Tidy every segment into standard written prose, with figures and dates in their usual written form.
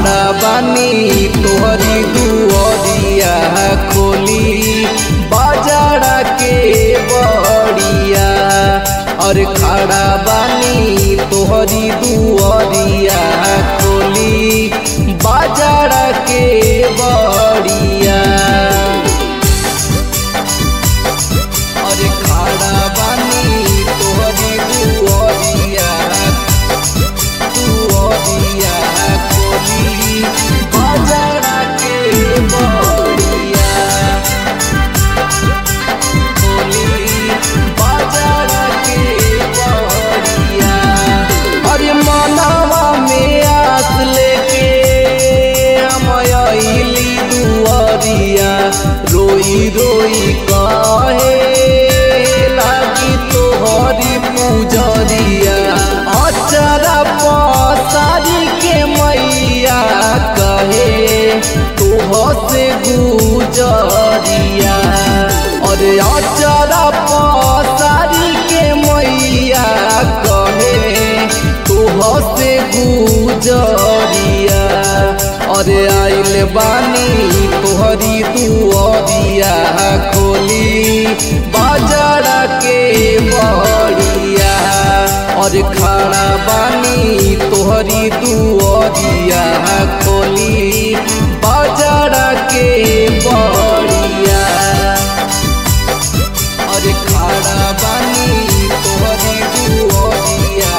खड़ा बानी तोहरी दुआरिया खोली बाजारा के बड़िया। और खड़ा बानी तोहरी दुआरिया खोली बाजारा के बड़िया। और खड़ा बानी तोहरी दुआरिया खोली बाजारा के बड़िया। खोली बाजारा के बड़िया। अरे मनवा में आस लेके हम आइली दुआरिया। रोई रोई कहे लागी तोहरी पुजरिया। अचरा पसारी के मैया कहे तोह से गुजरिया। और अचरा पसारी के मैया कहे तोह से गुजरिया। और आइल बानी तोहरी दुआरिया खोली बाजारा के बड़िया। और खड़ा बानी तोहरी दुआरिया खोली बाजारा के बड़िया। और खड़ा बानी तोहरी दुआरिया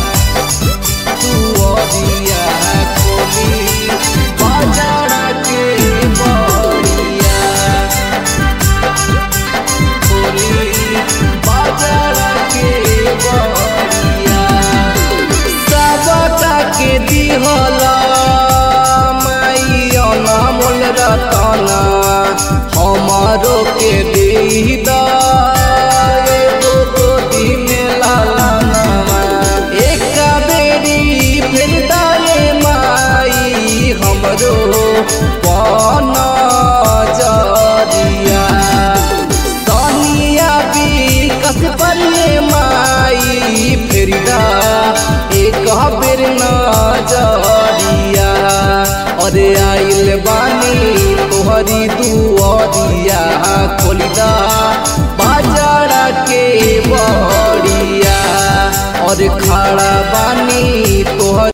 खोली बाजारा के बड़िया। खोली बाजारा के बड़िया। सबका के दिहला माई अनमोल रतना हमारो के देदा एगो गोदी में लालनवा। एक बेरी फिर डाले माई हमरो पन जरिया। सोनिया भी कस पल्ले माई फिरदा एक बेर नजरिया। और आइल बानी तोहरी दुआरिया खोलिदा बाजारा के बड़िया। और खड़ा